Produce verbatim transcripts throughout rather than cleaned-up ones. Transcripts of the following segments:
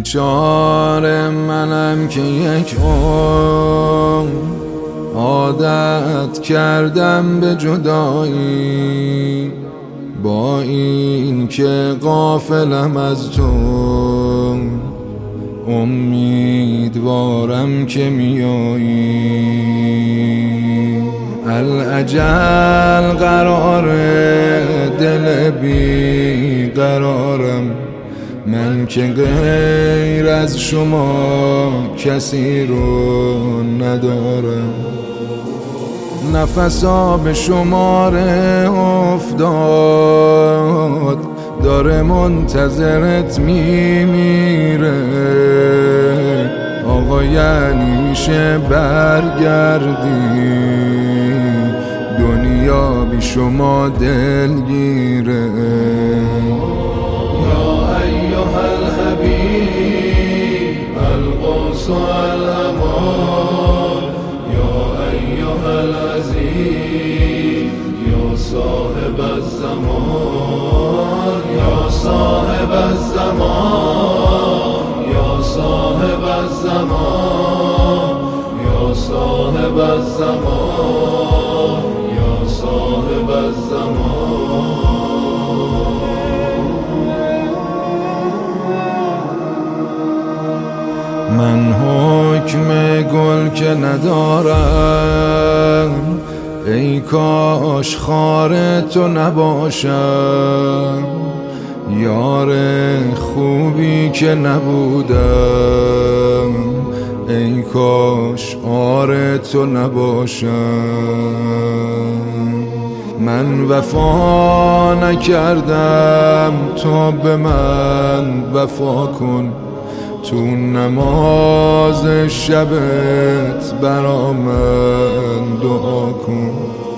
بیچاره منم که یک عمر عادت کردم به جدایی، با این که غافلم از تو امیدوارم که میایی. الاجل قراره دل بی قرارم، من که غیر از شما کسی رو ندارم. نفسا به شماره افتاد، داره منتظرت میمیره. آقا یعنی میشه برگردی، دنیا بی شما دلگیره. یا ایها الحبیب القدس الامان، یا ایها العزیز یا صاحب الزمان، یا صاحب الزمان، یا صاحب الزمان، یا صاحب الزمان، یا صاحب الزمان. من حکم گل که ندارم، ای کاش خار تو نباشم. یار خوبی که نبودم، ای کاش آر تو نباشم. من وفا نکردم، تو به من وفا کن. تو نماز شبت برا من دعا کن.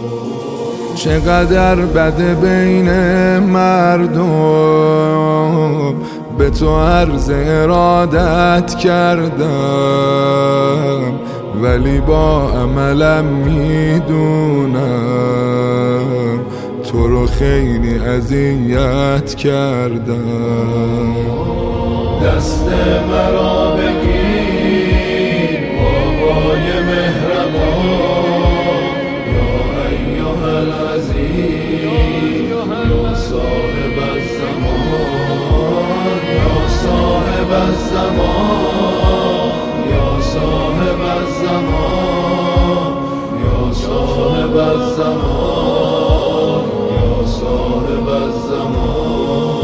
چقدر بده بین مردم، به تو عرض ارادت کردم، ولی با عملم میدونم تو رو خیلی اذیت کردم. دست مرا بگیر بابای مهربان، یا ایها العزیز یا صاحب الزمان، یا صاحب الزمان، یا صاحب الزمان، یا صاحب الزمان، یا صاحب الزمان.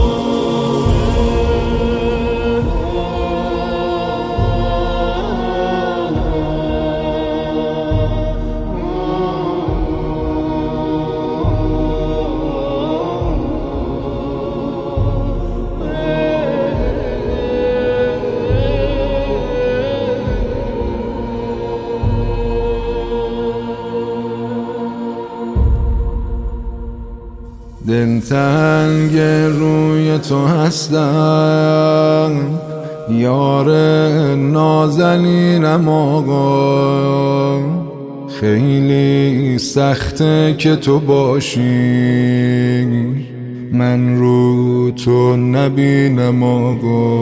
دلتنگ روی تو هستم، یار نازنینم آقا. خیلی سخته که تو باشی، من رو تو نبینم آقا.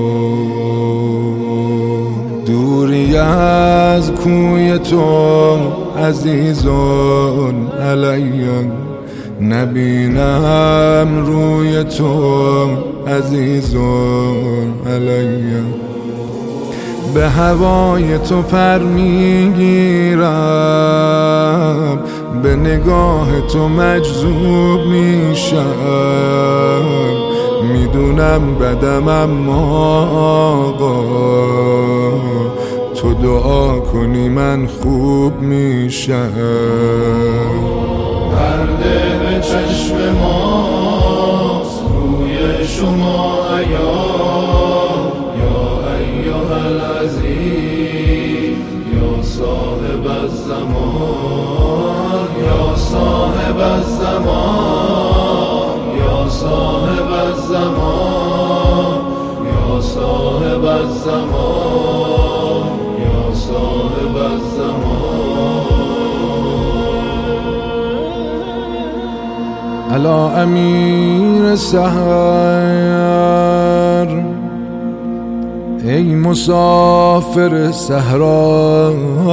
دوری از کوی تو عزیزان علیم، نبینم روی تو عزیزان علیم. به هوای تو پر میگیرم، به نگاه تو مجذوب میشم. میدونم بدم اما آقا، تو دعا کنی من خوب میشم. پرده به چشم ماست روی شما عیان، یا ایها العزیز یا صاحب الزمان، یا صاحب الزمان، یا صاحب الزمان، یا صاحب الزمان، یا صاحب الزمان. علا امیر سحر، ای مسافر صحرا،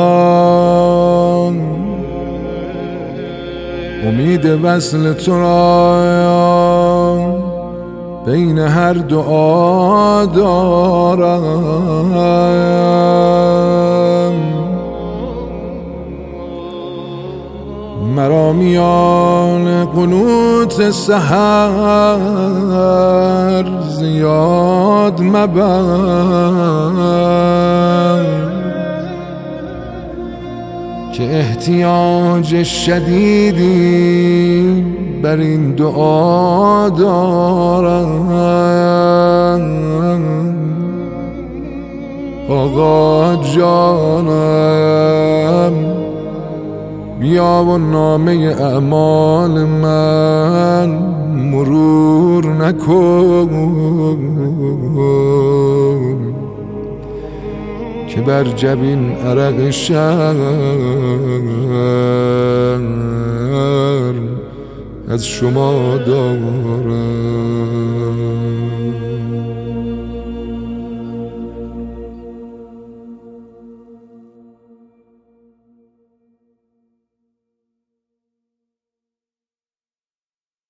امید وصل تو را بین هر دعا دارم. مرا میان قنوت سحر زیاد مبر، که احتیاج شدیدی بر این دعا دارم. آقا جانم بیا و نامه اعمال من مرور نکن، که بر جبین عرق شرم از شما دارم.